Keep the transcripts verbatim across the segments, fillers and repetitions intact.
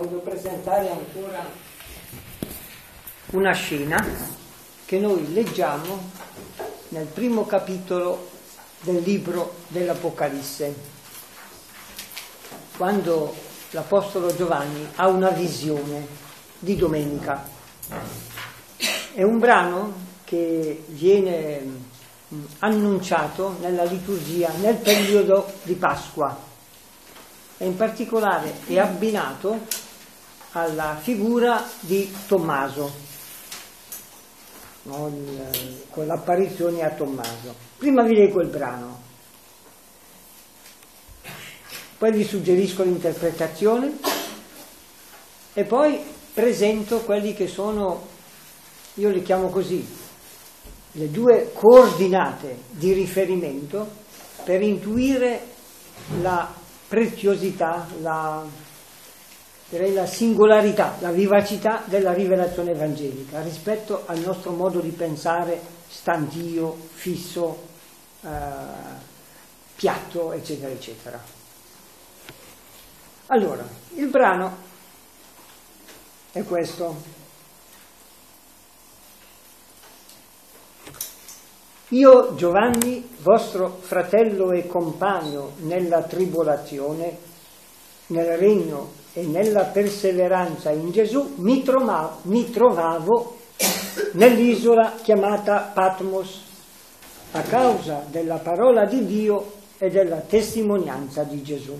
voglio presentare ancora una scena che noi leggiamo nel primo capitolo del libro dell'Apocalisse, quando l'Apostolo Giovanni ha una visione di domenica. È un brano che viene annunciato nella liturgia nel periodo di Pasqua e in particolare è abbinato alla figura di Tommaso, no? Il, con l'apparizione a Tommaso. Prima vi leggo il brano, poi vi suggerisco l'interpretazione e poi presento quelli che sono, io li chiamo così, le due coordinate di riferimento per intuire la preziosità, la, direi la singolarità, la vivacità della rivelazione evangelica rispetto al nostro modo di pensare stantio, fisso, eh, piatto, eccetera, eccetera. Allora, il brano è questo. Io, Giovanni, vostro fratello e compagno nella tribolazione, nel regno e nella perseveranza in Gesù, mi trovavo, mi trovavo nell'isola chiamata Patmos a causa della parola di Dio e della testimonianza di Gesù.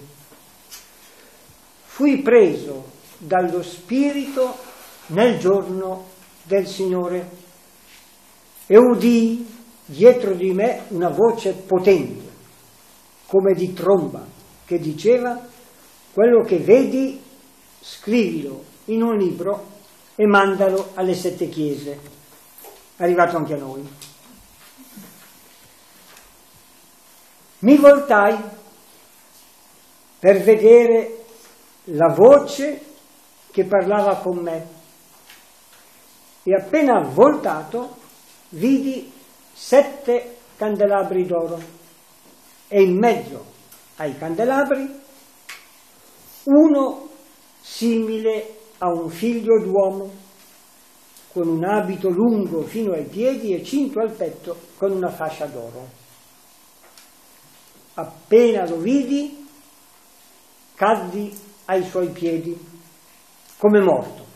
Fui preso dallo Spirito nel giorno del Signore e udii dietro di me una voce potente, come di tromba, che diceva: quello che vedi, scrivilo in un libro e mandalo alle sette chiese. È arrivato anche a noi. Mi voltai per vedere la voce che parlava con me e appena voltato vidi sette candelabri d'oro e in mezzo ai candelabri uno simile a un figlio d'uomo con un abito lungo fino ai piedi e cinto al petto con una fascia d'oro. Appena lo vidi caddi ai suoi piedi come morto,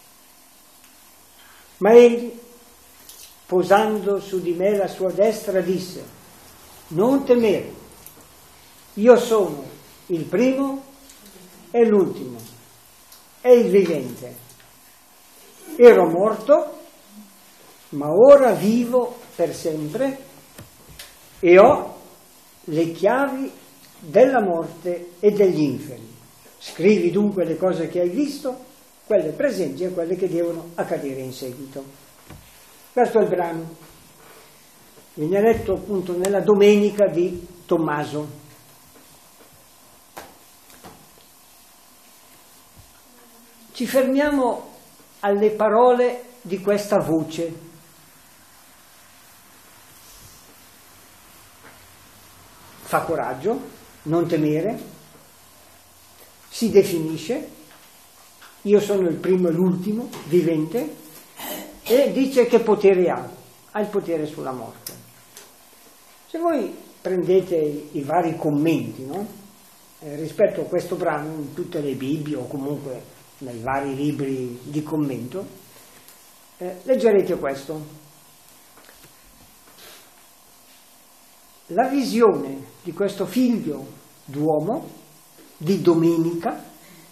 ma egli, posando su di me la sua destra, disse: non temere, io sono il primo e l'ultimo e il vivente. Ero morto, ma ora vivo per sempre e ho le chiavi della morte e degli inferi. Scrivi dunque le cose che hai visto, quelle presenti e quelle che devono accadere in seguito. Questo è il brano. Viene letto appunto nella domenica di Tommaso. Ci fermiamo alle parole di questa voce. Fa coraggio, non temere, si definisce: io sono il primo e l'ultimo vivente, e dice che potere ha, ha il potere sulla morte. Se voi prendete i, i vari commenti, no? eh, rispetto a questo brano in tutte le Bibbie o comunque nei vari libri di commento, eh, leggerete questo. La visione di questo figlio d'uomo di domenica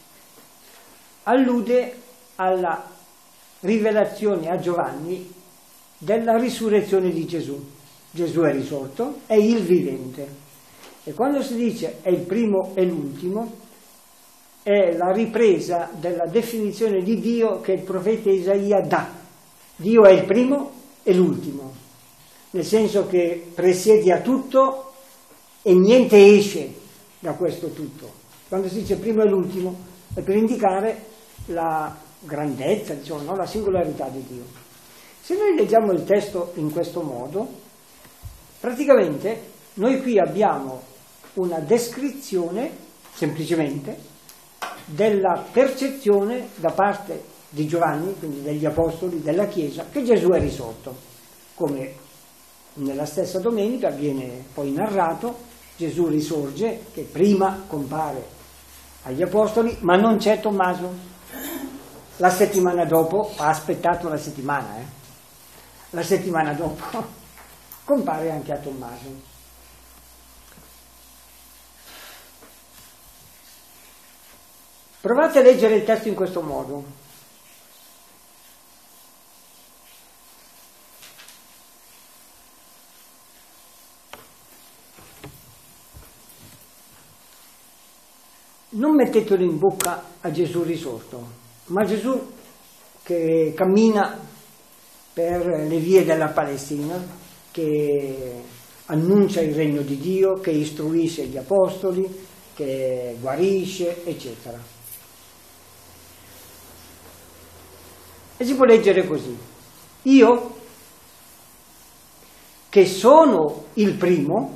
allude alla rivelazione a Giovanni della risurrezione di Gesù. Gesù è risorto, è il vivente. E quando si dice è il primo e l'ultimo, è la ripresa della definizione di Dio che il profeta Isaia dà. Dio è il primo e l'ultimo, nel senso che presiede a tutto e niente esce da questo tutto. Quando si dice primo e l'ultimo è per indicare la grandezza, diciamo, no? La singolarità di Dio. Se noi leggiamo il testo in questo modo, praticamente noi qui abbiamo una descrizione semplicemente della percezione da parte di Giovanni, quindi degli apostoli, della Chiesa, che Gesù è risorto. Come nella stessa domenica viene poi narrato, Gesù risorge, che prima compare agli apostoli, ma non c'è Tommaso. La settimana dopo, ha aspettato la settimana, eh? La settimana dopo compare anche a Tommaso. Provate a leggere il testo in questo modo. Non mettetelo in bocca a Gesù risorto, ma Gesù che cammina per le vie della Palestina, che annuncia il regno di Dio, che istruisce gli apostoli, che guarisce, eccetera. E si può leggere così: io, che sono il primo,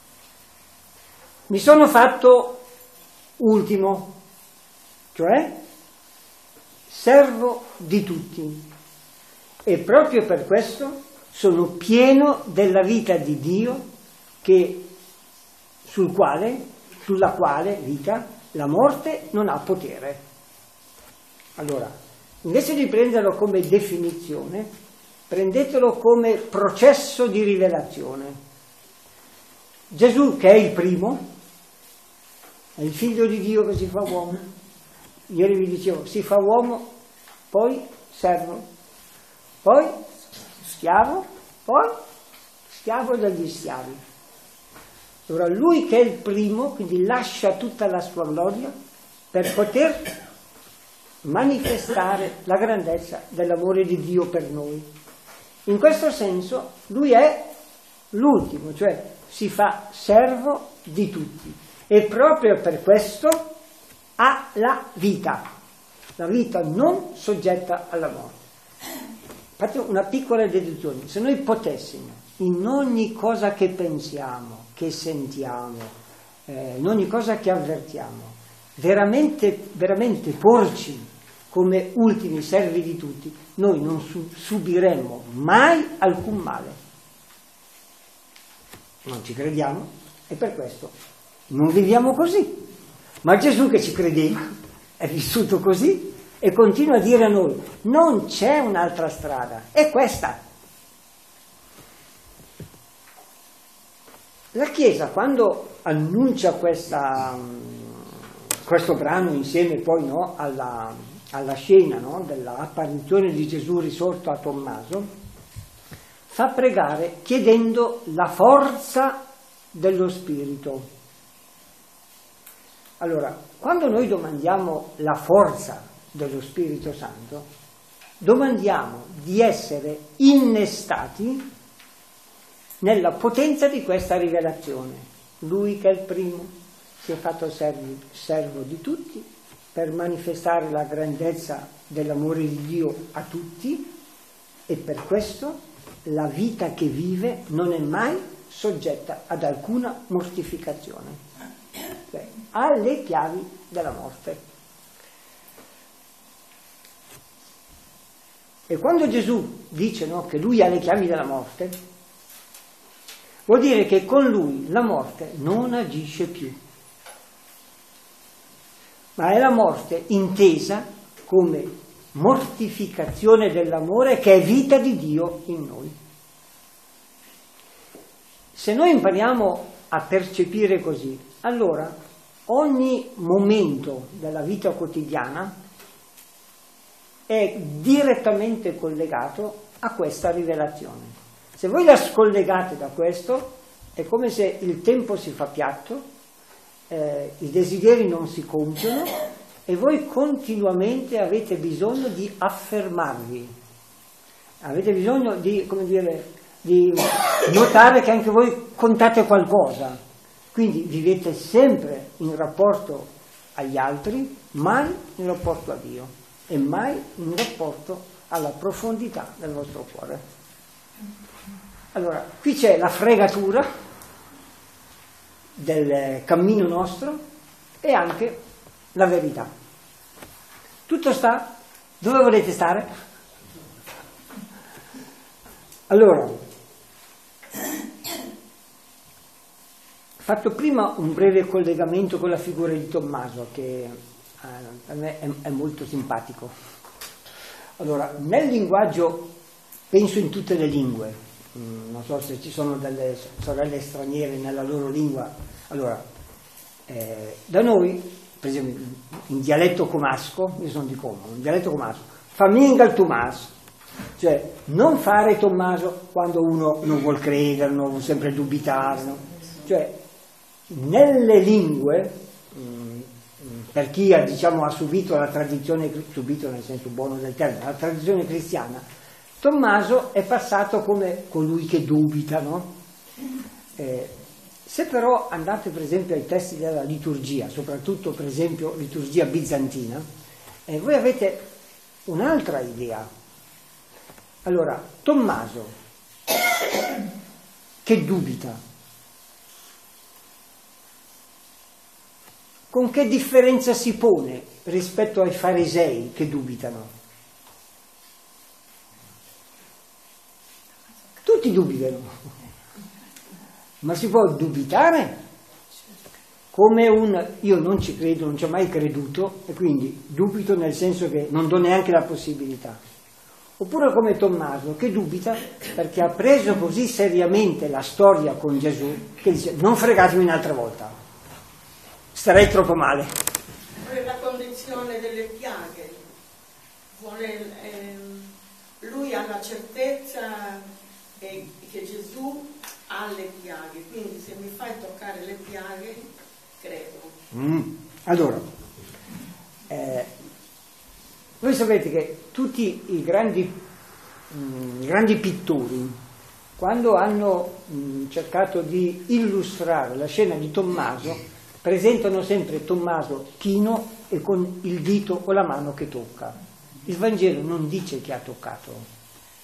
mi sono fatto ultimo, cioè servo di tutti, e proprio per questo sono pieno della vita di Dio, che, sul quale, sulla quale vita la morte non ha potere. Allora, invece di prenderlo come definizione, prendetelo come processo di rivelazione. Gesù, che è il primo, è il figlio di Dio che si fa uomo. Ieri vi dicevo, si fa uomo, poi servo, poi schiavo, poi schiavo degli schiavi. Allora lui che è il primo, quindi lascia tutta la sua gloria per poter manifestare la grandezza dell'amore di Dio per noi. In questo senso lui è l'ultimo, cioè si fa servo di tutti, e proprio per questo ha la vita, la vita non soggetta alla morte. Fate una piccola deduzione: se noi potessimo in ogni cosa che pensiamo, che sentiamo, eh, in ogni cosa che avvertiamo, veramente, veramente porci come ultimi servi di tutti, noi non su- subiremmo mai alcun male. Non ci crediamo e per questo non viviamo così. Ma Gesù, che ci credeva, è vissuto così e continua a dire a noi: non c'è un'altra strada, è questa. La Chiesa, quando annuncia questa, questo brano insieme poi, no, alla, alla scena, no, dell'apparizione di Gesù risorto a Tommaso, fa pregare chiedendo la forza dello Spirito. Allora, quando noi domandiamo la forza dello Spirito Santo, domandiamo di essere innestati nella potenza di questa rivelazione. Lui che è il primo si è fatto servi, servo di tutti per manifestare la grandezza dell'amore di Dio a tutti, e per questo la vita che vive non è mai soggetta ad alcuna mortificazione. Cioè, ha le chiavi della morte. E quando Gesù dice, no, che lui ha le chiavi della morte, vuol dire che con lui la morte non agisce più, ma è la morte intesa come mortificazione dell'amore, che è vita di Dio in noi. Se noi impariamo a percepire così, allora ogni momento della vita quotidiana è direttamente collegato a questa rivelazione. Se voi la scollegate da questo, è come se il tempo si fa piatto, eh, i desideri non si compiono e voi continuamente avete bisogno di affermarvi, avete bisogno di, come dire, di notare che anche voi contate qualcosa, quindi vivete sempre in rapporto agli altri, mai in rapporto a Dio e mai in rapporto alla profondità del vostro cuore. Allora, qui c'è la fregatura del cammino nostro e anche la verità. Tutto sta dove volete stare. Allora, fatto prima un breve collegamento con la figura di Tommaso, che eh, a me è, è molto simpatico. Allora, nel linguaggio, penso in tutte le lingue, mm, non so se ci sono delle sorelle straniere nella loro lingua, allora, eh, da noi, per esempio, in dialetto comasco, io sono di Como, in dialetto comasco, faminga il Tommaso, cioè non fare Tommaso quando uno non vuol credere, non vuol sempre dubitare, no? Cioè, nelle lingue, mh, per chi ha, diciamo, ha subito la tradizione, subito nel senso buono del termine, la tradizione cristiana, Tommaso è passato come colui che dubita, no? Eh, se però andate per esempio ai testi della liturgia, soprattutto per esempio liturgia bizantina, eh, voi avete un'altra idea. Allora, Tommaso che dubita, con che differenza si pone rispetto ai farisei che dubitano? Tutti dubitano. Ma si può dubitare come un io non ci credo, non ci ho mai creduto e quindi dubito nel senso che non do neanche la possibilità. Oppure come Tommaso che dubita perché ha preso così seriamente la storia con Gesù che dice non fregatemi un'altra volta, starei troppo male. Vuole la condizione delle piaghe, vuole, ehm, lui ha la certezza che, che Gesù alle piaghe, quindi se mi fai toccare le piaghe credo. Mm. Allora, eh, voi sapete che tutti i grandi, mm, i grandi pittori, quando hanno mm, cercato di illustrare la scena di Tommaso, presentano sempre Tommaso chino e con il dito o la mano che tocca. Il Vangelo non dice che ha toccato.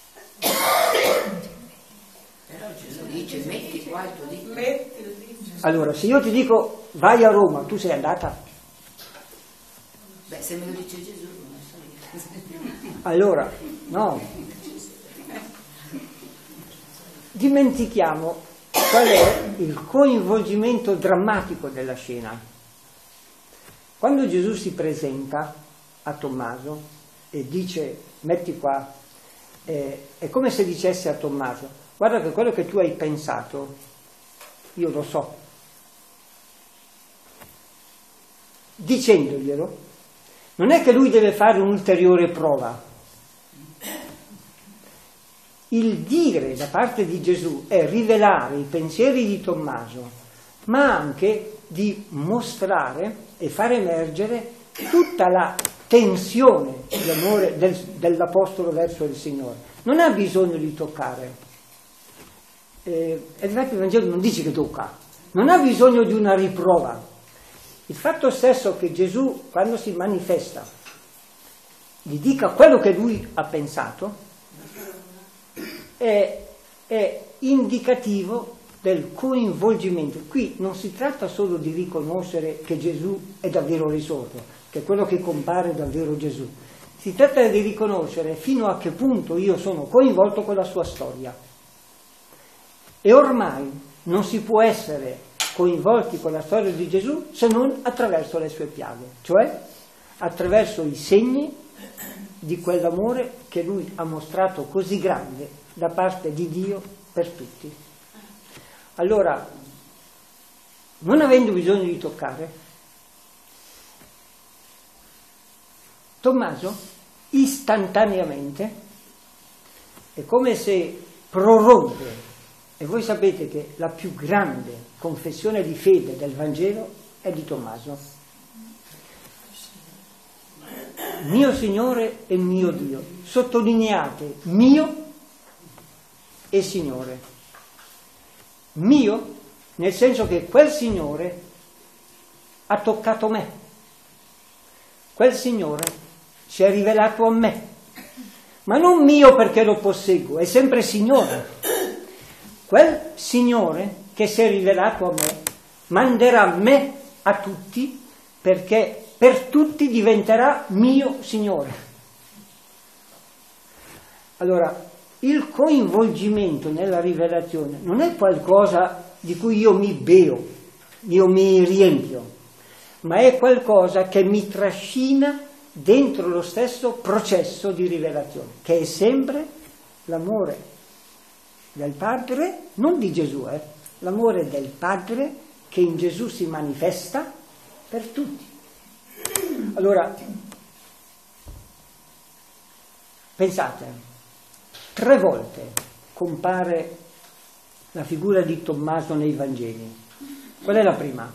Però Gesù dice metti qua il tuo dito. Metti il dito. Allora, se io ti dico vai a Roma, tu sei andata? Beh, se me lo dice Gesù non lo so io. Allora, no. Dimentichiamo qual è il coinvolgimento drammatico della scena. Quando Gesù si presenta a Tommaso e dice metti qua, eh, è come se dicesse a Tommaso guarda che quello che tu hai pensato io lo so. Dicendoglielo non è che lui deve fare un'ulteriore prova. Il dire da parte di Gesù è rivelare i pensieri di Tommaso, ma anche di mostrare e far emergere tutta la tensione di amore del, dell'Apostolo verso il Signore. Non ha bisogno di toccare. Eh, e infatti il Vangelo non dice che tocca, non ha bisogno di una riprova. Il fatto stesso che Gesù, quando si manifesta, gli dica quello che lui ha pensato, È, è indicativo del coinvolgimento. Qui non si tratta solo di riconoscere che Gesù è davvero risorto, che è quello che compare davvero Gesù. Si tratta di riconoscere fino a che punto io sono coinvolto con la sua storia. E ormai non si può essere coinvolti con la storia di Gesù se non attraverso le sue piaghe, cioè attraverso i segni di quell'amore che lui ha mostrato così grande da parte di Dio per tutti. Allora, non avendo bisogno di toccare, Tommaso istantaneamente è come se prorompe, e voi sapete che la più grande confessione di fede del Vangelo è di Tommaso. Mio Signore e mio Dio, sottolineate mio e Signore. Mio nel senso che quel Signore ha toccato me, quel Signore si è rivelato a me, ma non mio perché lo posseggo, è sempre Signore. Quel Signore che si è rivelato a me manderà me a tutti perché per tutti diventerà mio Signore. Allora, il coinvolgimento nella rivelazione non è qualcosa di cui io mi beo, io mi riempio, ma è qualcosa che mi trascina dentro lo stesso processo di rivelazione, che è sempre l'amore del Padre, non di Gesù, eh, l'amore del Padre che in Gesù si manifesta per tutti. Allora, pensate, tre volte compare la figura di Tommaso nei Vangeli. Qual è la prima?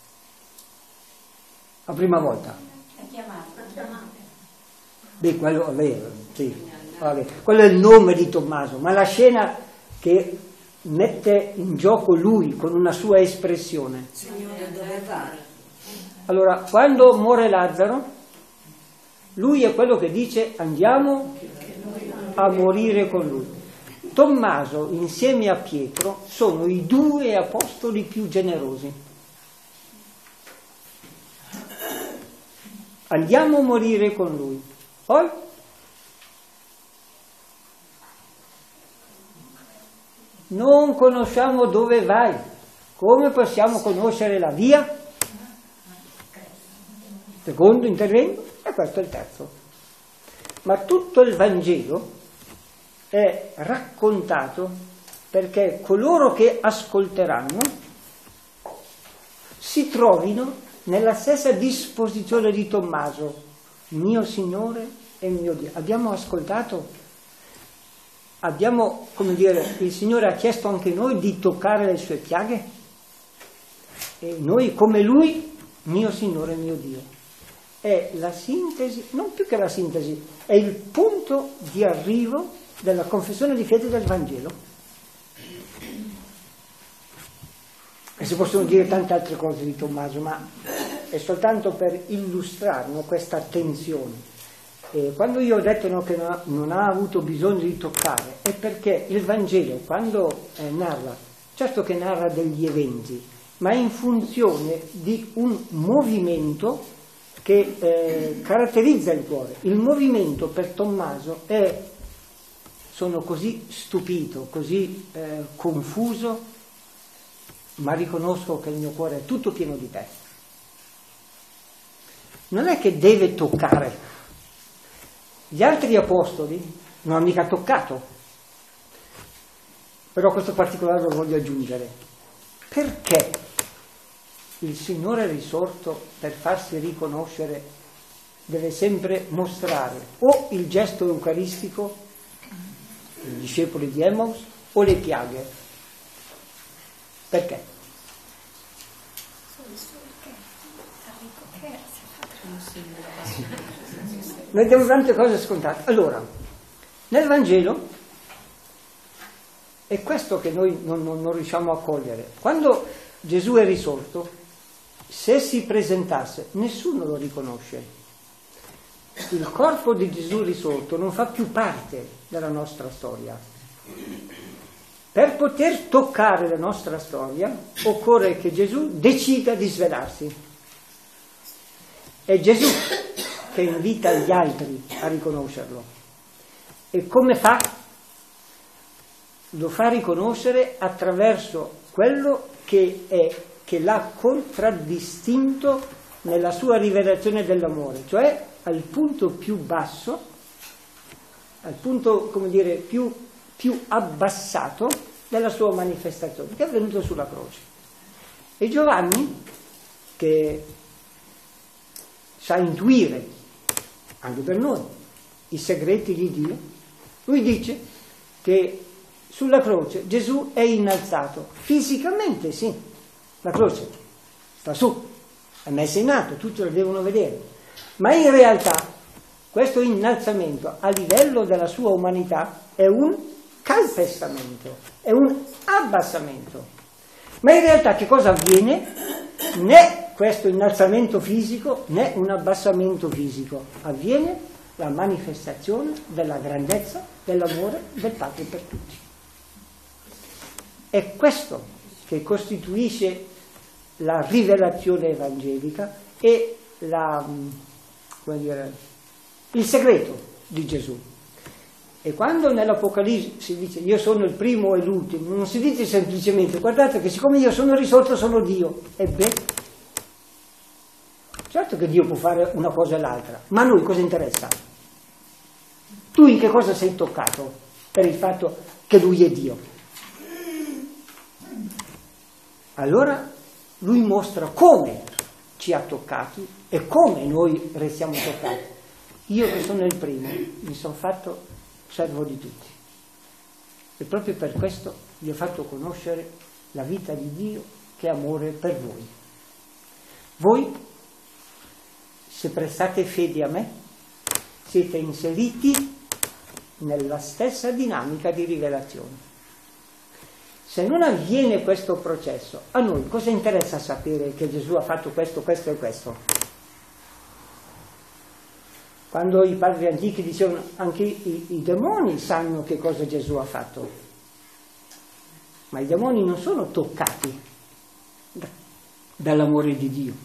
La prima volta? La chiamata. Beh, quello è vero, sì. Vabbè. Quello è il nome di Tommaso, ma la scena che mette in gioco lui con una sua espressione. Signore, dove vai? Allora, quando muore Lazzaro, lui è quello che dice andiamo a morire con lui. Tommaso insieme a Pietro sono i due apostoli più generosi. Andiamo a morire con lui. Poi non conosciamo dove vai. Come possiamo conoscere la via? Secondo intervento, e questo è il terzo. Ma tutto il Vangelo è raccontato perché coloro che ascolteranno si trovino nella stessa disposizione di Tommaso, mio Signore e mio Dio. Abbiamo ascoltato, abbiamo, come dire, il Signore ha chiesto anche noi di toccare le sue piaghe e noi come Lui, mio Signore e mio Dio. È la sintesi, non più che la sintesi, è il punto di arrivo della confessione di fede del Vangelo. E si possono dire tante altre cose di Tommaso, ma è soltanto per illustrarno questa tensione. E quando io ho detto no, che non ha, non ha avuto bisogno di toccare, è perché il Vangelo, quando eh, narra, certo che narra degli eventi, ma è in funzione di un movimento che eh, caratterizza il cuore. Il movimento per Tommaso è: sono così stupito, così eh, confuso, ma riconosco che il mio cuore è tutto pieno di te. Non è che deve toccare. Gli altri apostoli non hanno mica toccato. Però questo particolare lo voglio aggiungere. Perché il Signore risorto, per farsi riconoscere, deve sempre mostrare o il gesto eucaristico, i discepoli di Emmaus, o le piaghe? Perché? Noi abbiamo tante cose scontate. Allora, nel Vangelo è questo che noi non, non, non riusciamo a cogliere. Quando Gesù è risorto, se si presentasse, nessuno lo riconosce. Il corpo di Gesù risorto non fa più parte della nostra storia. Per poter toccare la nostra storia, occorre che Gesù decida di svelarsi. È Gesù che invita gli altri a riconoscerlo. E come fa? Lo fa riconoscere attraverso quello che è che l'ha contraddistinto nella sua rivelazione dell'amore, cioè al punto più basso, al punto, come dire, più, più abbassato della sua manifestazione, che è avvenuto sulla croce. E Giovanni, che sa intuire, anche per noi, i segreti di Dio, lui dice che sulla croce Gesù è innalzato, fisicamente sì, la croce sta su, è messa in atto, tutti lo devono vedere, ma in realtà questo innalzamento a livello della sua umanità è un calpestamento, è un abbassamento. Ma in realtà che cosa avviene? Né questo innalzamento fisico né un abbassamento fisico, avviene la manifestazione della grandezza dell'amore del Padre per tutti. È questo che costituisce la rivelazione evangelica e la, come dire, il segreto di Gesù. E quando nell'Apocalisse si dice io sono il primo e l'ultimo, non si dice semplicemente guardate che siccome io sono risorto sono Dio. E beh, certo che Dio può fare una cosa e l'altra, ma a noi cosa interessa? Tu in che cosa sei toccato per il fatto che Lui è Dio? Allora Lui mostra come ci ha toccati e come noi restiamo toccati. Io che sono il primo mi sono fatto servo di tutti e proprio per questo vi ho fatto conoscere la vita di Dio che è amore per voi. Voi, se prestate fede a me, siete inseriti nella stessa dinamica di rivelazione. Se non avviene questo processo, a noi cosa interessa sapere che Gesù ha fatto questo, questo e questo? Quando i padri antichi dicevano anche i, i demoni sanno che cosa Gesù ha fatto, ma i demoni non sono toccati dall'amore di Dio.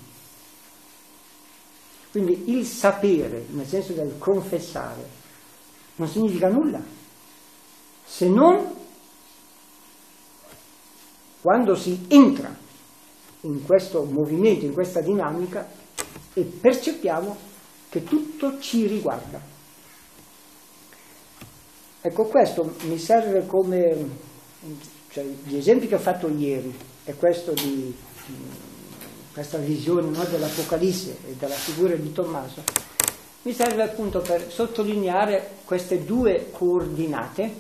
Quindi il sapere, nel senso del confessare, non significa nulla, se non quando si entra in questo movimento, in questa dinamica e percepiamo che tutto ci riguarda. Ecco, questo mi serve come, cioè, gli esempi che ho fatto ieri è questo di questa visione, no, dell'Apocalisse e della figura di Tommaso, mi serve appunto per sottolineare queste due coordinate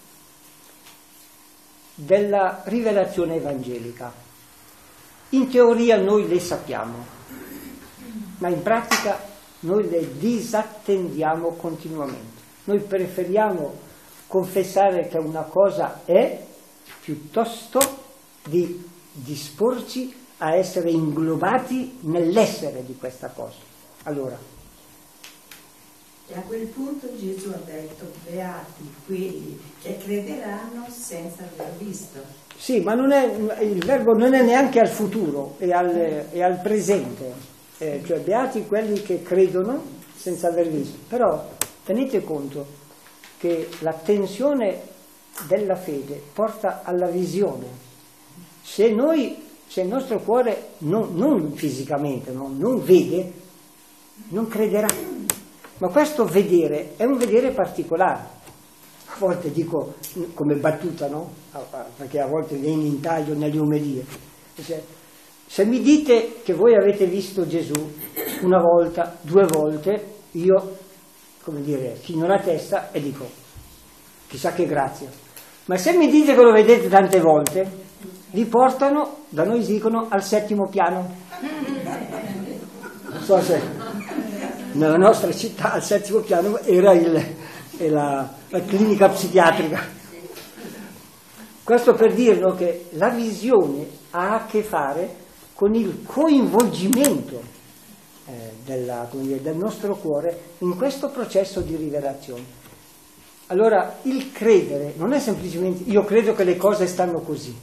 della rivelazione evangelica. In teoria noi le sappiamo, ma in pratica noi le disattendiamo continuamente. Noi preferiamo confessare che una cosa è piuttosto di disporci a essere inglobati nell'essere di questa cosa. Allora, e a quel punto Gesù ha detto beati quelli che crederanno senza aver visto. Sì, ma non è, il verbo non è neanche al futuro, è al, è al presente. Eh, cioè beati quelli che credono senza aver visto. Però tenete conto che la tensione della fede porta alla visione. Se noi, se il nostro cuore non, non fisicamente no, non vede, non crederà. Ma questo vedere è un vedere particolare. A volte dico come battuta, no? Perché a volte viene in taglio nelle omelie. Cioè, se mi dite che voi avete visto Gesù una volta, due volte, io, come dire, chino la testa e dico, chissà che grazia. Ma se mi dite che lo vedete tante volte, vi portano, da noi si dicono, al settimo piano. Non so se nella nostra città al settimo piano era il, la, la clinica psichiatrica. Questo per dirlo che la visione ha a che fare con il coinvolgimento eh, della, come dire, del nostro cuore in questo processo di rivelazione. Allora, il credere non è semplicemente io credo che le cose stanno così.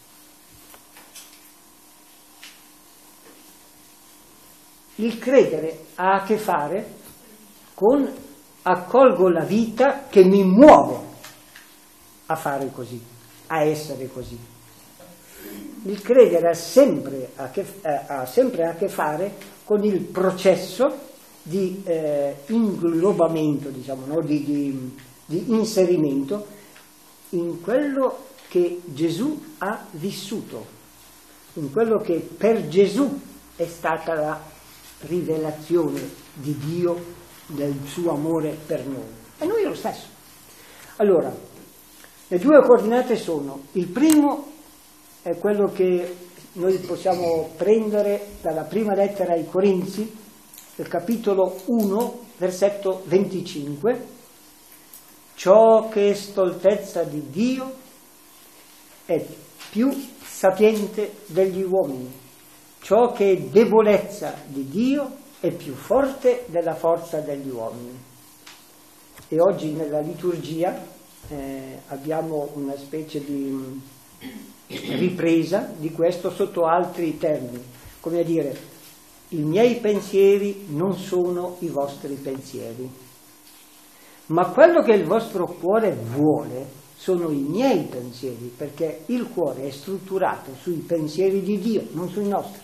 Il credere ha a che fare con accolgo la vita che mi muove a fare così, a essere così. Il credere ha sempre a che, ha sempre a che fare con il processo di eh, inglobamento, diciamo, no? di, di, di inserimento in quello che Gesù ha vissuto, in quello che per Gesù è stata la rivelazione di Dio, del suo amore per noi. E noi è lo stesso. Allora, le due coordinate sono, il primo è quello che noi possiamo prendere dalla prima lettera ai Corinzi, il capitolo uno, versetto venticinque, ciò che è stoltezza di Dio è più sapiente degli uomini, ciò che è debolezza di Dio è più forte della forza degli uomini. E oggi nella liturgia eh, abbiamo una specie di ripresa di questo sotto altri termini, come a dire, i miei pensieri non sono i vostri pensieri, ma quello che il vostro cuore vuole sono i miei pensieri, perché il cuore è strutturato sui pensieri di Dio, non sui nostri.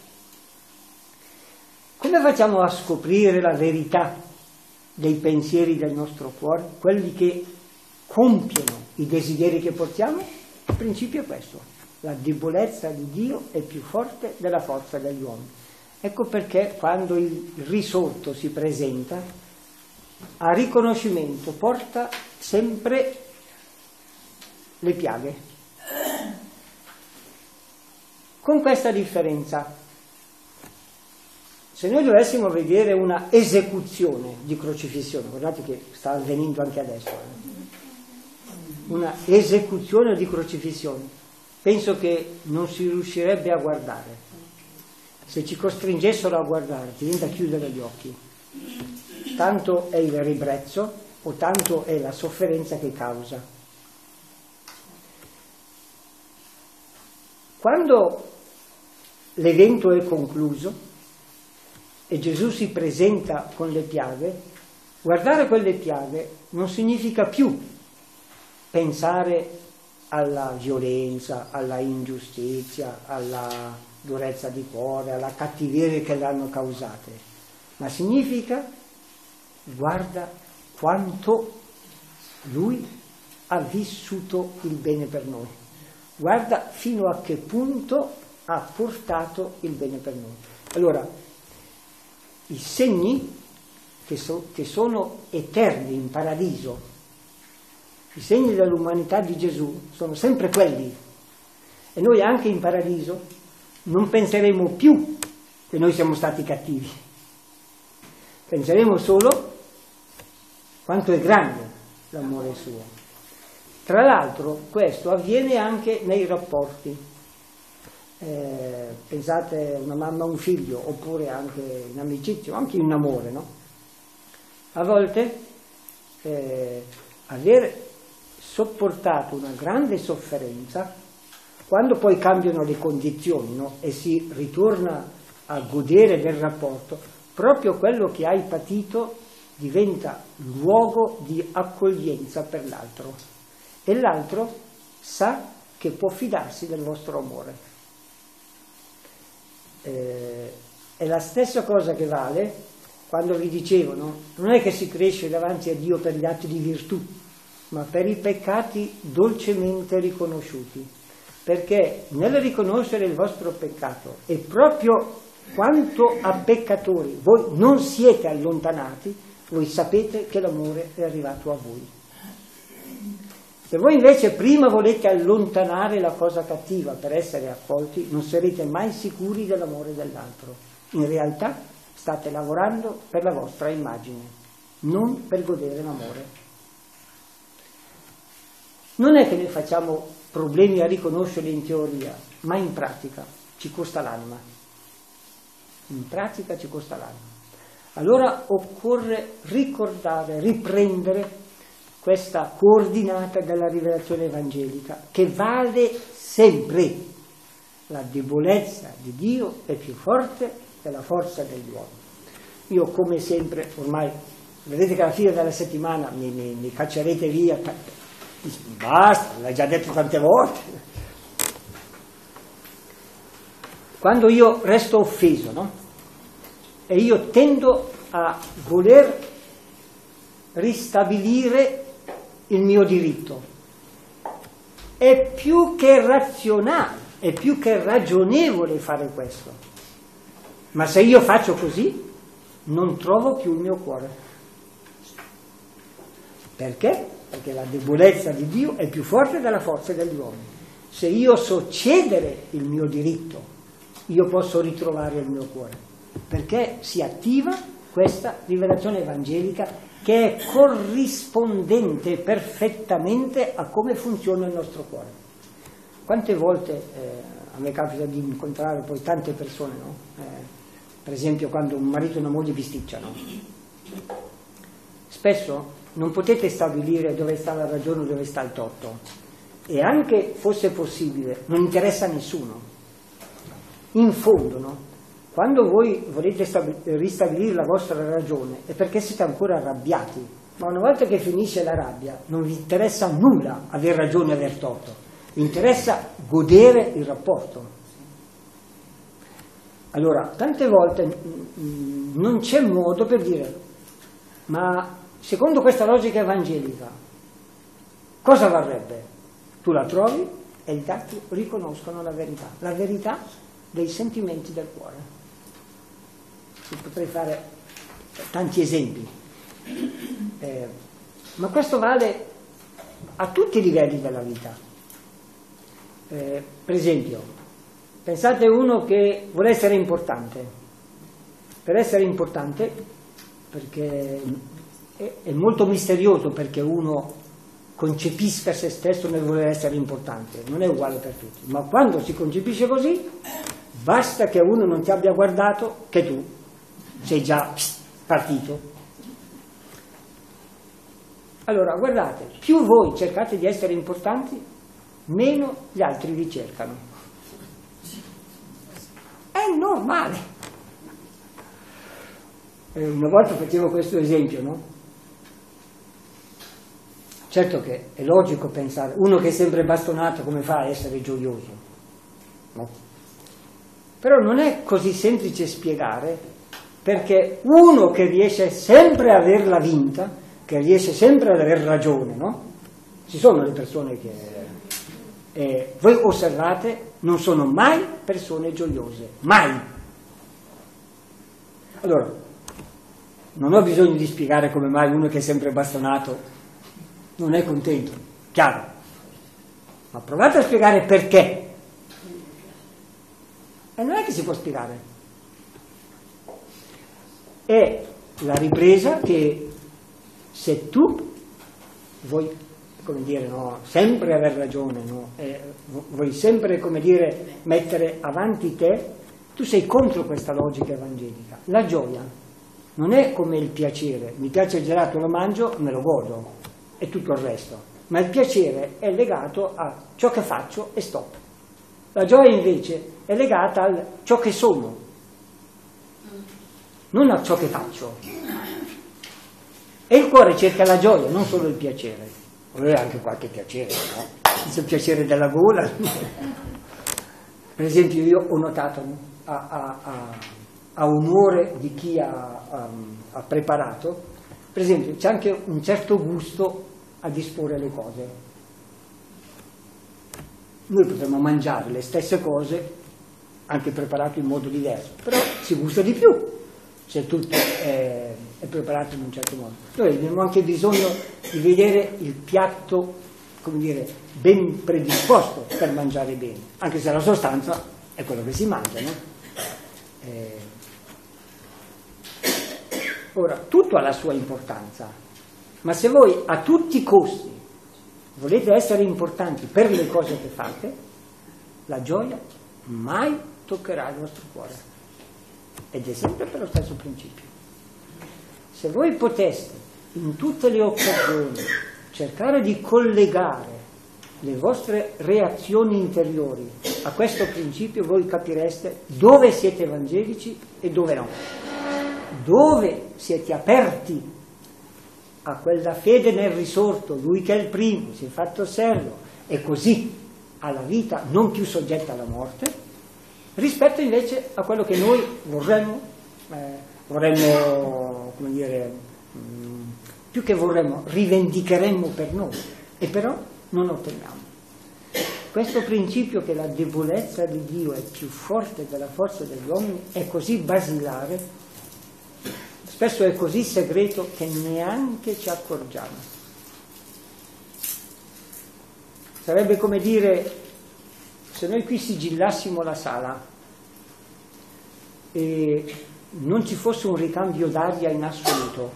Come facciamo a scoprire la verità dei pensieri del nostro cuore, quelli che compiono i desideri che portiamo? Il principio è questo: la debolezza di Dio è più forte della forza degli uomini. Ecco perché quando il risorto si presenta, a riconoscimento porta sempre le piaghe. Con questa differenza: se noi dovessimo vedere una esecuzione di crocifissione, guardate che sta avvenendo anche adesso, una esecuzione di crocifissione, penso che non si riuscirebbe a guardare. Se ci costringessero a guardare, ti viene da chiudere gli occhi. Tanto è il ribrezzo o tanto è la sofferenza che causa. Quando l'evento è concluso e Gesù si presenta con le piaghe, guardare quelle piaghe non significa più pensare alla violenza, alla ingiustizia, alla durezza di cuore, alla cattiveria che l'hanno causate, ma significa: guarda quanto Lui ha vissuto il bene per noi, guarda fino a che punto ha portato il bene per noi. Allora, i segni che, so, che sono eterni in paradiso, i segni dell'umanità di Gesù sono sempre quelli, e noi anche in paradiso non penseremo più che noi siamo stati cattivi, penseremo solo quanto è grande l'amore suo. Tra l'altro questo avviene anche nei rapporti. Eh, pensate una mamma a un figlio, oppure anche in amicizia, anche in amore, no? A volte eh, aver sopportato una grande sofferenza, quando poi cambiano le condizioni, no? E si ritorna a godere del rapporto, proprio quello che hai patito diventa luogo di accoglienza per l'altro, e l'altro sa che può fidarsi del vostro amore. Eh, è la stessa cosa che vale quando vi dicevo, no? Non è che si cresce davanti a Dio per gli atti di virtù, ma per i peccati dolcemente riconosciuti, perché nel riconoscere il vostro peccato e proprio quanto a peccatori voi non siete allontanati, voi sapete che l'amore è arrivato a voi. Se voi invece prima volete allontanare la cosa cattiva per essere accolti, non sarete mai sicuri dell'amore dell'altro. In realtà state lavorando per la vostra immagine, non per godere l'amore. Non è che ne facciamo problemi a riconoscerli in teoria, ma in pratica ci costa l'anima. In pratica ci costa l'anima. Allora occorre ricordare, riprendere questa coordinata della rivelazione evangelica, che vale sempre. La debolezza di Dio è più forte della forza degli uomini. Io, come sempre, ormai vedete che alla fine della settimana mi, mi, mi caccerete via. Basta, l'hai già detto tante volte. Quando io resto offeso, no? E io tendo a voler ristabilire il mio diritto, è più che razionale, è più che ragionevole fare questo. Ma se io faccio così, non trovo più il mio cuore. Perché? Perché la debolezza di Dio è più forte della forza degli uomini. Se io so cedere il mio diritto, io posso ritrovare il mio cuore, perché si attiva questa rivelazione evangelica che è corrispondente perfettamente a come funziona il nostro cuore. Quante volte eh, a me capita di incontrare poi tante persone, no? Eh, per esempio quando un marito e una moglie bisticciano, spesso non potete stabilire dove sta la ragione o dove sta il torto, e anche fosse possibile non interessa a nessuno. In fondo, no? quando voi volete ristabilire la vostra ragione è perché siete ancora arrabbiati, ma una volta che finisce la rabbia non vi interessa nulla aver ragione o aver torto, vi interessa godere il rapporto. Allora, tante volte non c'è modo per dire, ma secondo questa logica evangelica cosa varrebbe? Tu la trovi e gli altri riconoscono la verità, la verità dei sentimenti del cuore. Potrei fare tanti esempi, eh, ma questo vale a tutti i livelli della vita. Eh, per esempio, pensate uno che vuole essere importante. Per essere importante, perché è, è molto misterioso perché uno concepisca se stesso nel voler essere importante, non è uguale per tutti, ma quando si concepisce così, basta che uno non ti abbia guardato che tu sei già partito. Allora, guardate, più voi cercate di essere importanti, meno gli altri vi cercano. È normale. Eh, una volta facevo questo esempio, no? Certo che è logico pensare, uno che è sempre bastonato come fa a essere gioioso? No. Però non è così semplice spiegare, perché uno che riesce sempre a averla vinta, che riesce sempre ad aver ragione, no? Ci sono le persone che, eh, voi osservate, non sono mai persone gioiose, mai. Allora, non ho bisogno di spiegare come mai uno che è sempre bastonato non è contento, chiaro. Ma provate a spiegare perché. E non è che si può spiegare. È la ripresa che se tu vuoi, come dire, no, sempre aver ragione, no, eh, vuoi sempre, come dire, mettere avanti te, tu sei contro questa logica evangelica. La gioia non è come il piacere, mi piace il gelato, lo mangio, me lo godo, e tutto il resto, ma il piacere è legato a ciò che faccio e stop. La gioia invece è legata a ciò che sono, non a ciò che faccio. E il cuore cerca la gioia, non solo il piacere, voleva anche qualche piacere, no? Il piacere della gola. Per esempio io ho notato a, a, a, a onore di chi ha, a, ha preparato, per esempio c'è anche un certo gusto a disporre le cose. Noi potremmo mangiare le stesse cose anche preparato in modo diverso, però si gusta di più se tutto è, è preparato in un certo modo. Noi abbiamo anche bisogno di vedere il piatto, come dire, ben predisposto per mangiare bene, anche se la sostanza è quello che si mangia, no? Eh, ora, tutto ha la sua importanza, ma se voi a tutti i costi volete essere importanti per le cose che fate, la gioia mai toccherà il vostro cuore. Ed è sempre per lo stesso principio. Se voi poteste in tutte le occasioni cercare di collegare le vostre reazioni interiori a questo principio, voi capireste dove siete evangelici e dove no, dove siete aperti a quella fede nel risorto, lui che è il primo, si è fatto servo, e così alla vita non più soggetta alla morte, rispetto invece a quello che noi vorremmo, eh, vorremmo, come dire, mh, più che vorremmo, rivendicheremmo per noi, e però non otteniamo. Questo principio che la debolezza di Dio è più forte della forza degli uomini è così basilare, spesso è così segreto che neanche ci accorgiamo. Sarebbe come dire, se noi qui sigillassimo la sala e non ci fosse un ricambio d'aria in assoluto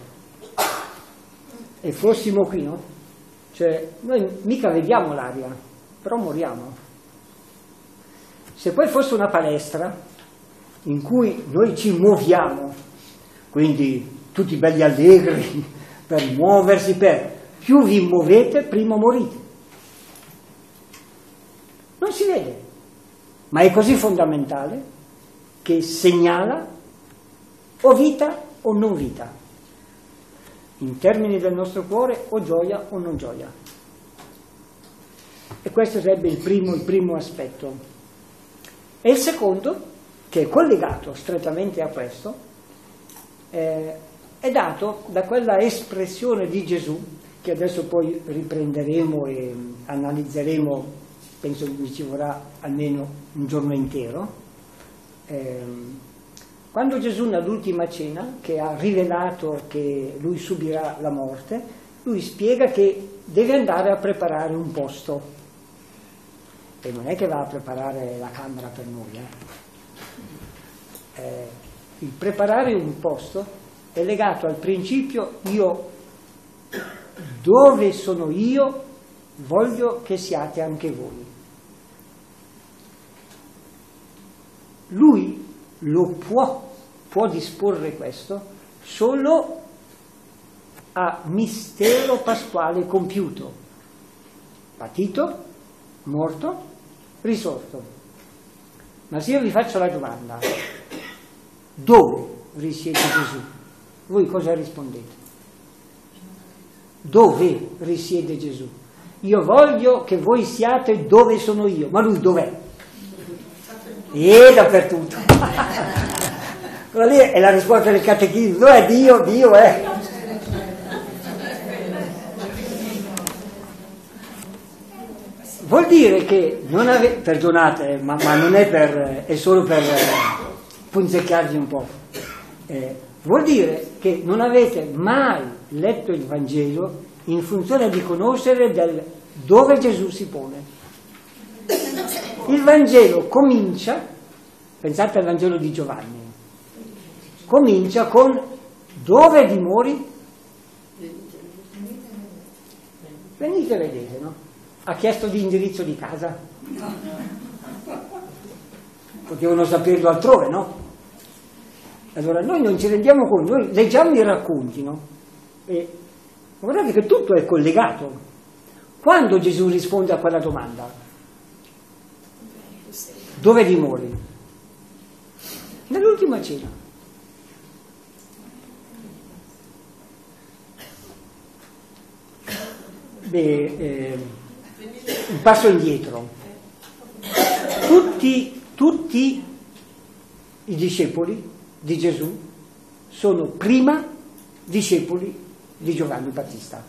e fossimo qui, no? Cioè, noi mica vediamo l'aria, però moriamo. Se poi fosse una palestra in cui noi ci muoviamo, quindi tutti belli allegri per muoversi, per più vi muovete, prima morite. Non si vede, ma è così fondamentale che segnala o vita o non vita, in termini del nostro cuore, o gioia o non gioia. E questo sarebbe il primo, il primo aspetto. E il secondo, che è collegato strettamente a questo, eh, è dato da quella espressione di Gesù, che adesso poi riprenderemo e analizzeremo, penso che ci vorrà almeno un giorno intero, eh, quando Gesù nell'ultima cena, che ha rivelato che lui subirà la morte, lui spiega che deve andare a preparare un posto. E non è che va a preparare la camera per noi. Eh. Eh, il preparare un posto è legato al principio: io, dove sono io, voglio che siate anche voi. Lui lo può, può disporre questo solo a mistero pasquale compiuto, patito, morto, risorto. Ma se io vi faccio la domanda: dove risiede Gesù? Voi cosa rispondete? Dove risiede Gesù? Io voglio che voi siate dove sono io, ma lui dov'è? E dappertutto. Quella lì è la risposta del catechismo: dov'è Dio? Dio è. Vuol dire che non avete, perdonate, ma, ma non è per, è solo per punzecchiarvi un po'. Eh, vuol dire che non avete mai letto il Vangelo in funzione di conoscere del dove Gesù si pone. Il Vangelo comincia, pensate al Vangelo di Giovanni, comincia con dove dimori? Venite e vedete, no? Ha chiesto di indirizzo di casa? Potevano saperlo altrove, no? Allora noi non ci rendiamo conto, noi leggiamo i racconti, no? E guardate che tutto è collegato. Quando Gesù risponde a quella domanda? Dove dimori? Nell'ultima cena. Beh, eh, un passo indietro. Tutti, tutti i discepoli di Gesù sono prima discepoli di Giovanni Battista.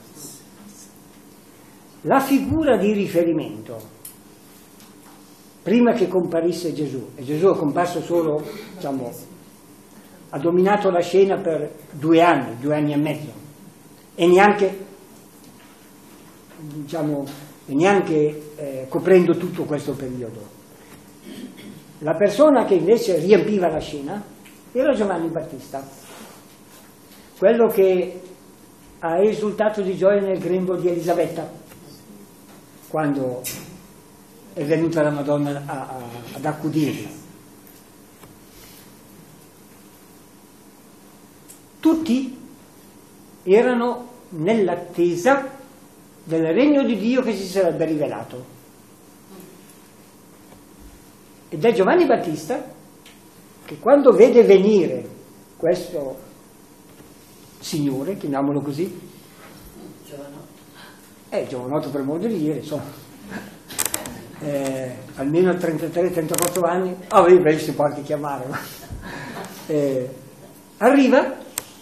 La figura di riferimento, prima che comparisse Gesù, e Gesù è comparso solo, diciamo, ha dominato la scena per due anni, due anni e mezzo, e neanche, diciamo, e neanche eh, coprendo tutto questo periodo. La persona che invece riempiva la scena era Giovanni Battista, quello che ha esultato di gioia nel grembo di Elisabetta, quando è venuta la Madonna a, a, ad accudirla. Tutti erano nell'attesa del regno di Dio che si sarebbe rivelato. Ed è Giovanni Battista che, quando vede venire questo signore, chiamiamolo così, è giovanotto per modo di dire, insomma, eh, almeno trentatré trentaquattro anni, ah, oh, beh, si può anche chiamare, ma, eh, arriva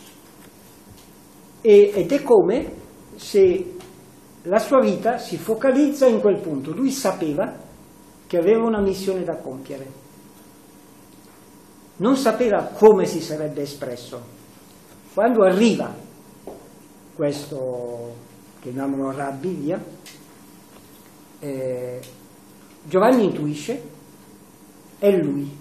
e, ed è come se la sua vita si focalizza in quel punto. Lui sapeva che aveva una missione da compiere, non sapeva come si sarebbe espresso. Quando arriva questo, chiamiamolo rabbi, via, eh, Giovanni intuisce, è lui,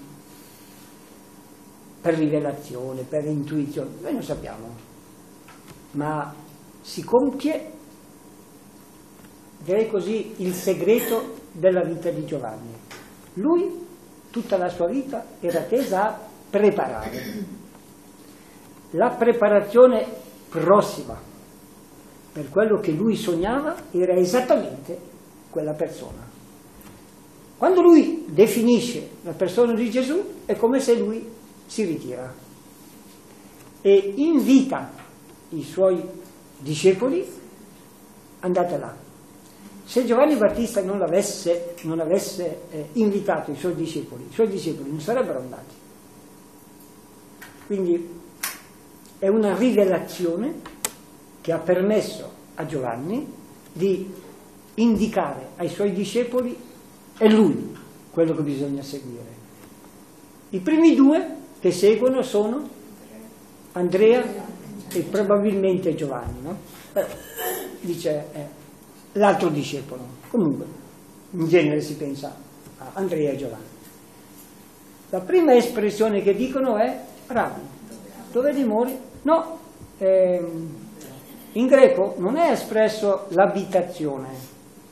per rivelazione, per intuizione, noi lo sappiamo, ma si compie, direi così, il segreto della vita di Giovanni. Lui, tutta la sua vita, era tesa a preparare. La preparazione prossima per quello che lui sognava era esattamente quella persona. Quando lui definisce la persona di Gesù è come se lui si ritira e invita i suoi discepoli, andate là. Se Giovanni Battista non avesse, non avesse eh, invitato i suoi discepoli, i suoi discepoli non sarebbero andati. Quindi è una rivelazione che ha permesso a Giovanni di indicare ai suoi discepoli è lui quello che bisogna seguire. I primi due che seguono sono Andrea e probabilmente Giovanni, no? Eh, dice eh, l'altro discepolo. Comunque, in genere si pensa a Andrea e Giovanni. La prima espressione che dicono è Rabbi, dove dimori? No, ehm, in greco non è espresso l'abitazione.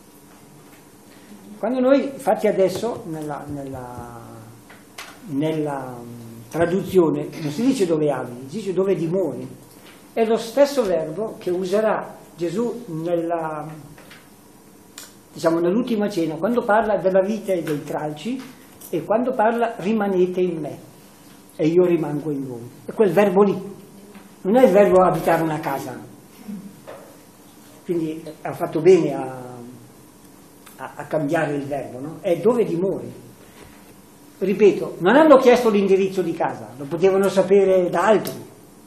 Quando noi, infatti adesso, nella, nella, nella traduzione, non si dice dove abiti, si dice dove dimori. È lo stesso verbo che userà Gesù nella, diciamo, nell'ultima cena, quando parla della vite e dei tralci e quando parla rimanete in me e io rimango in voi. È quel verbo lì, non è il verbo abitare una casa. Quindi ha fatto bene a, a, a cambiare il verbo, no? È dove dimori. Ripeto, non hanno chiesto l'indirizzo di casa, lo potevano sapere da altri.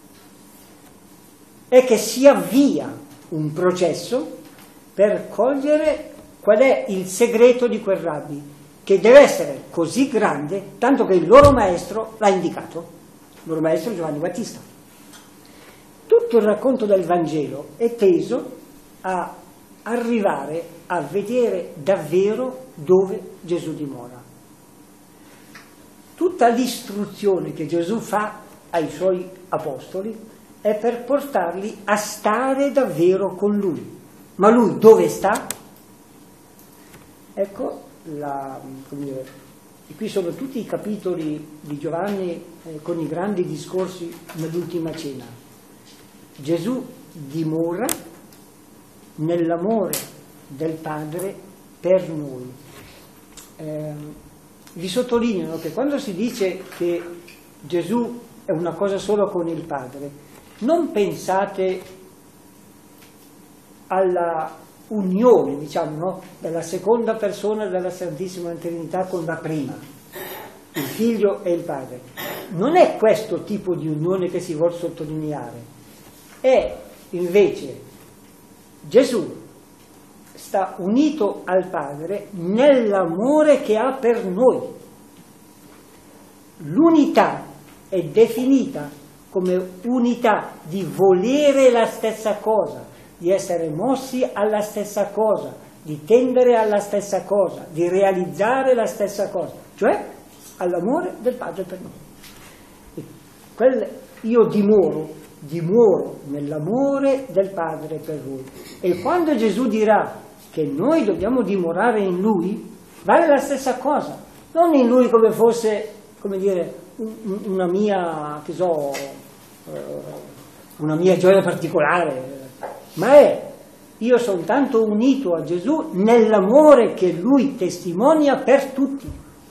È che si avvia un processo per cogliere qual è il segreto di quel rabbi, che deve essere così grande, tanto che il loro maestro l'ha indicato, il loro maestro Giovanni Battista. Tutto il racconto del Vangelo è teso a arrivare a vedere davvero dove Gesù dimora. Tutta l'istruzione che Gesù fa ai suoi apostoli è per portarli a stare davvero con lui. Ma lui dove sta? Ecco, la, come dire, e qui sono tutti i capitoli di Giovanni eh, con i grandi discorsi nell'ultima cena. Gesù dimora nell'amore del Padre per noi. Eh, vi sottolineo che quando si dice che Gesù è una cosa solo con il Padre, non pensate alla unione, diciamo, no, della seconda persona della Santissima Trinità con la prima, il Figlio e il Padre. Non è questo tipo di unione che si vuol sottolineare, è invece Gesù sta unito al Padre nell'amore che ha per noi. L'unità è definita come unità di volere la stessa cosa, di essere mossi alla stessa cosa, di tendere alla stessa cosa, di realizzare la stessa cosa, cioè all'amore del Padre per noi. E quel io dimoro, dimoro nell'amore del Padre per voi. E quando Gesù dirà che noi dobbiamo dimorare in Lui, vale la stessa cosa, non in Lui come fosse, come dire, una mia, che so, una mia gioia particolare, ma è io sono tanto unito a Gesù nell'amore che Lui testimonia per tutti.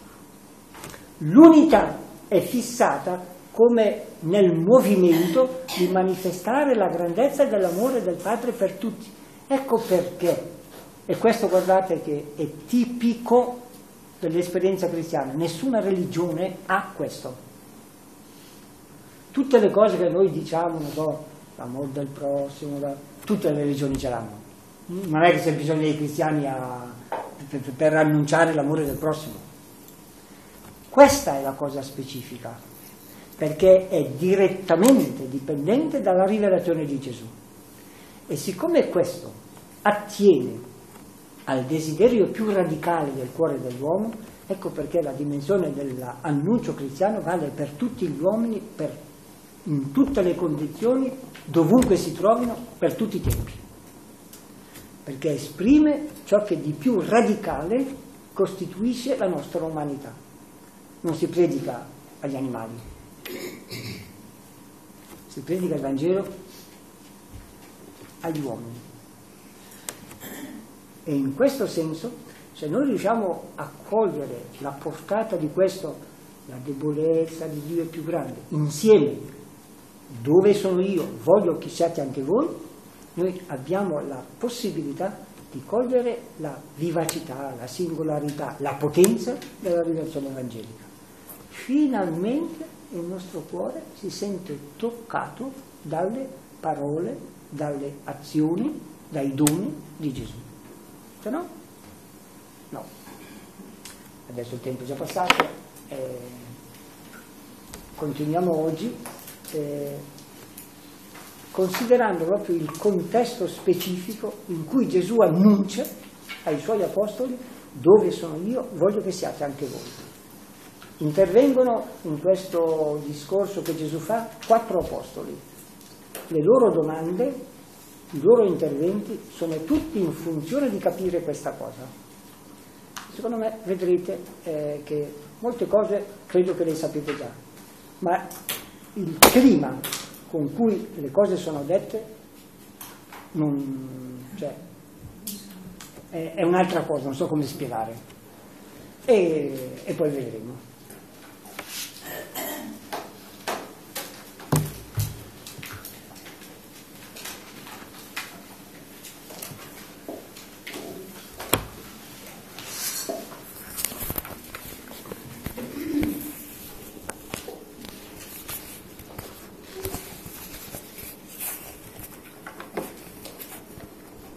L'unità è fissata come nel movimento di manifestare la grandezza dell'amore del Padre per tutti. Ecco perché, e questo guardate che è tipico dell'esperienza cristiana, nessuna religione ha questo. Tutte le cose che noi diciamo, non so, l'amore del prossimo, la, tutte le religioni ce l'hanno. Non è che c'è bisogno dei cristiani a, per, per annunciare l'amore del prossimo. Questa è la cosa specifica, perché è direttamente dipendente dalla rivelazione di Gesù. E siccome questo attiene al desiderio più radicale del cuore dell'uomo, ecco perché la dimensione dell'annuncio cristiano vale per tutti gli uomini, per, in tutte le condizioni, dovunque si trovino, per tutti i tempi. Perché esprime ciò che di più radicale costituisce la nostra umanità. Non si predica agli animali, si predica il Vangelo agli uomini. E in questo senso Se noi riusciamo a cogliere la portata di questo, la debolezza di Dio è più grande, insieme, dove sono io, voglio che siate anche voi, noi abbiamo la possibilità di cogliere la vivacità, la singolarità, la potenza della rivelazione evangelica. Finalmente il nostro cuore si sente toccato dalle parole, dalle azioni, dai doni di Gesù. Se no? No. Adesso il tempo è già passato, eh, continuiamo oggi eh, considerando proprio il contesto specifico in cui Gesù annuncia ai suoi apostoli: dove sono io, voglio che siate anche voi. Intervengono in questo discorso che Gesù fa quattro apostoli. Le loro domande, i loro interventi sono tutti in funzione di capire questa cosa. Secondo me vedrete eh, che molte cose credo che le sapete già, ma il clima con cui le cose sono dette non, cioè, è, è un'altra cosa, non so come spiegare. E, e poi vedremo.